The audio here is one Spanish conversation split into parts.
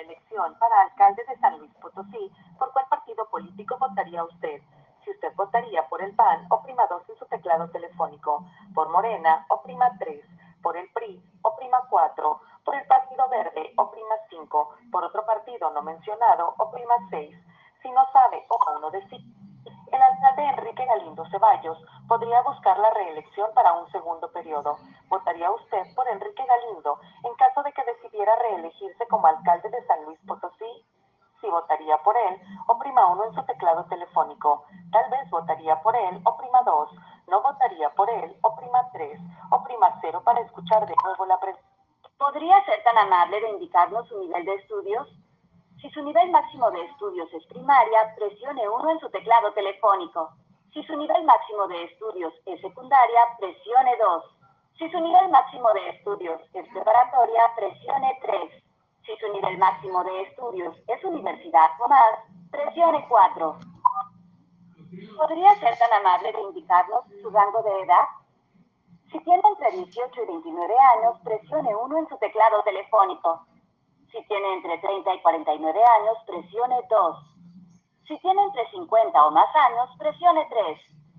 elección para alcalde de San Luis Potosí, ¿por cuál partido político votaría usted? Si usted votaría por el PAN, oprima 2 en su teclado telefónico, por Morena, oprima 3, por el PRI, oprima 4, por el Partido Verde, oprima 5, por otro partido no mencionado, oprima 6. Si no sabe o uno decide, el alcalde Enrique Galindo Ceballos podría buscar la reelección para un segundo periodo. ¿Votaría usted por Enrique Galindo en caso de que decidiera reelegirse como alcalde de San Luis Potosí? Si votaría por él, oprima 1 en su teclado telefónico. Tal vez votaría por él, oprima 2. No votaría por él, oprima 3. Oprima 0 para escuchar de nuevo la pregunta. ¿Podría ser tan amable de indicarnos su nivel de estudios? Si su nivel máximo de estudios es primaria, presione 1 en su teclado telefónico. Si su nivel máximo de estudios es secundaria, presione 2. Si su nivel máximo de estudios es preparatoria, presione 3. Si su nivel máximo de estudios es universidad o más, presione 4. ¿Podría ser tan amable de indicarnos su rango de edad? Si tiene entre 18 y 29 años, presione 1 en su teclado telefónico. Si tiene entre 30 y 49 años, presione 2. Si tiene entre 50 o más años, presione 3.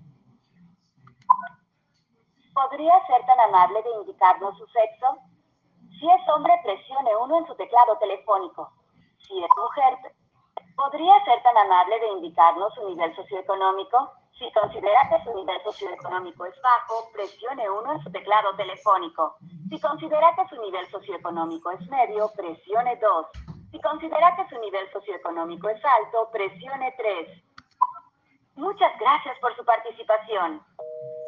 ¿Podría ser tan amable de indicarnos su sexo? Si es hombre, presione 1 en su teclado telefónico. Si es mujer, ¿podría ser tan amable de indicarnos su nivel socioeconómico? Si considera que su nivel socioeconómico es bajo, presione 1 en su teclado telefónico. Si considera que su nivel socioeconómico es medio, presione 2. Si considera que su nivel socioeconómico es alto, presione 3. Muchas gracias por su participación.